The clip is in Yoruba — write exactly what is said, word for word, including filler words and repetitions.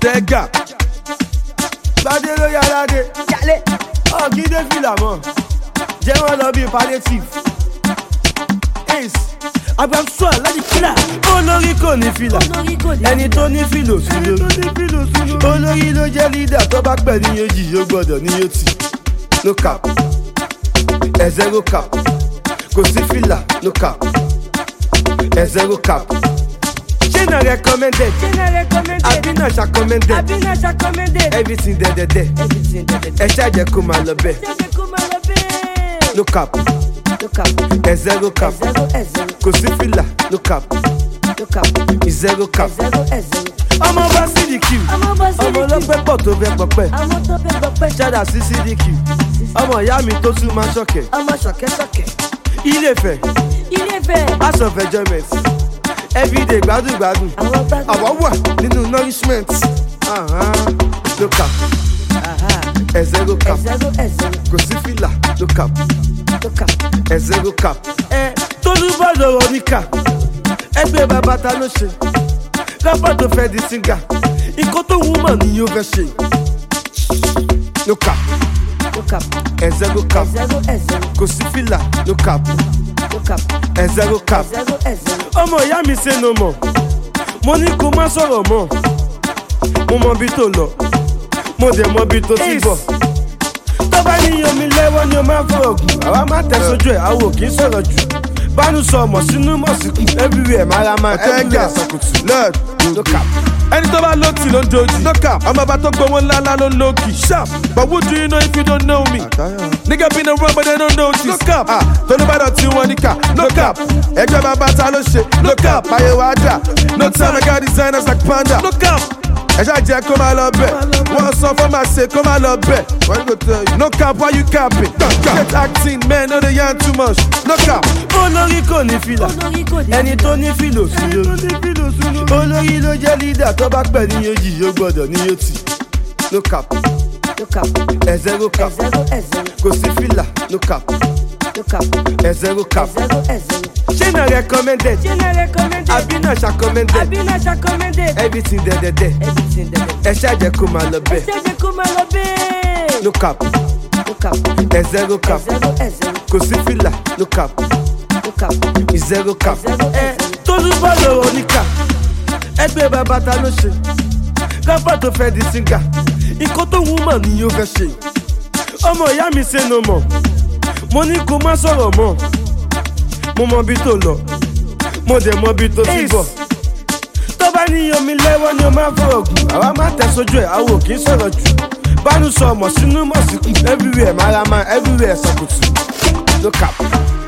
Jega. Bade lo yalade. Yale. Oh, qui défile la main. J'ai un lobby palliatif. Ace. Abraham soir, là du fila. Olori ko ni fila. Ẹni tó ní filo sùlọ. Olori ló jẹ́ leader tó bá pẹ̀ ní yóò yóò gbọ́dọ̀ ní yóò tì. No cap. Ẹ zero cap. Kò sí fila. No cap. Ẹ zero cap. Ṣé na recommended? Àbí náà ṣàcommended? Everything dẹ́dẹ́dẹ́. Ẹ ṣàjẹ́ kó máa lọ bẹ́ẹ̀. No cap. Ẹ zero cap. Kò sí fìlà. No cap. Ẹ zero cap. Ọmọ bá C D Q. Ọmọ ọlọ́pẹ́ pọ̀ tó fẹ́ pọ̀pẹ́. Ṣáda sí C D Q. Ọmọ ìyá mi tó tún máa ṣọ̀kẹ́. Ilé-Ifẹ̀. House of enjoyment. Everyday gbádùn gbádùn. Àwa wà nínú nourishment. No cap. Ẹ zero cap. Kò sí fìlà. No cap. Ẹ zero cap. Ẹ Tolúbọ̀ lọ̀rọ̀ níkà. Ẹgbẹ́ bàbá ta ló ṣe. Rábà tó fẹ́ di singa. Nǹkan tó wù mọ̀ ni yóò fẹ́ ṣe. No cap. Ẹ zero cap. Kò sí fìlà. No cap. Ẹ zero cap. Ọmọ ìyá mi ṣe no mọ̀. Mo ní kó má sọ̀rọ̀ mọ́. Mo mọ bí tó lọ. Mo dẹ̀ mọ bí tó ti bọ̀. Tó bá ní omi lẹ́wọ́ ni o máa fọ̀rọ̀ gùn. Àwa máa tẹ̀ sójú ẹ̀, àwọ̀ kì í sọ̀rọ̀ jù. Bánú sọ ọmọ sínú mọ̀ síkù. Everywhere mara máa everywhere sọkùtù. Lord, no cap. Ẹni tó bá lóòtì ló ń dojú. No cap. Ọmọ bá tó gbowó ńlá ńlá ló ń lókì. Sharp. But what do you know if you don't know me? Nigga been around but they don't notice. No cap. Ah, Tolúbàdàn tí wọ́n ní ká. No cap. Ẹgbẹ́ bàbá ta ló ṣe. No cap. Ayé wa dà. No time I got designers like Panda. No cap. Ẹ ṣáà jẹ́ kó máa lọ bẹ̀. Wọ́n sọ fún máa ṣe kó máa lọ bẹ̀. Wọ́n go tell you. No cap, why you capping? Get acting, man, no dey yarn too much. No cap. Olórí kò ní fìlà. Ẹni tó ní fìlò sùlọ. Olórí ló jẹ́ leader tó bá pẹ̀ ní yóò yóò gbọ́dọ̀ ní yóò tì. No cap. Ẹ zero cap. Kò sí fìlà. No cap. Ẹ zero cap. Ṣé na recommended? Àbí náà ṣàcommended? Everything dẹ́dẹ́dẹ́. Ẹ ṣàjẹ́ kó máa lọ bẹ́ẹ̀. No cap. Ẹ zero cap. Kò sí fìlà. No cap. Ẹ zero cap. Ẹ Tolúbọ̀ lọ̀rọ̀ níkà. Ẹgbẹ́ bàbá ta ló ṣe. Rábà tó fẹ́ di singa. Nǹkan tó wù mọ̀ ni yóò fẹ́ ṣe. Ọmọ ìyá mi ṣe no mọ̀. Mo ní kó má sọ̀rọ̀ mọ́. Mo mọ bí tó lọ. Mo dẹ̀ mọ bí tó ti bọ̀. Tó bá ní omi lẹ́wọ́ ni o máa fọ̀rọ̀ gùn. Àwa máa tẹ̀ sójú ẹ̀, àwọ̀ kì í sọ̀rọ̀ jù. Bánú sọ ọmọ sínú mọ̀ síkù. Everywhere mara máa everywhere sọkùtù. No cap.